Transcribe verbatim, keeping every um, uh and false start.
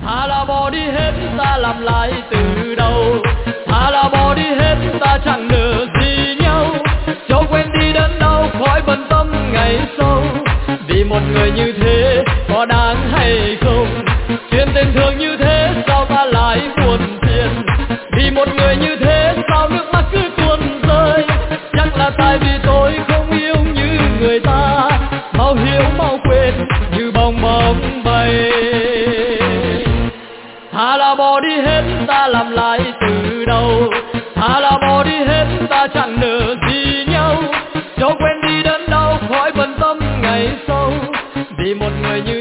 Thà là bỏ đi hết ta làm lại từ đầu, thà là bỏ đi hết ta chẳng nợ gì nhau, cho quên đi đớn đau khỏi bận tâm ngày sau. Vì một người như thế có đáng hay không, chuyện tình thường như thế sao ta lại buồn phiền. Vì một người như thế sao nước mắt cứ tuôn rơi, chắc là tại vì tôi không yêu như người ta, mau hiểu mau quên như bong bóng bay. Thà là bỏ đi hết ta làm lại từ đầu, thà là bỏ đi hết ta chẳng nợ gì nhau, cho quên đi đớn đau khỏi bận tâm ngày sau. Vì một người như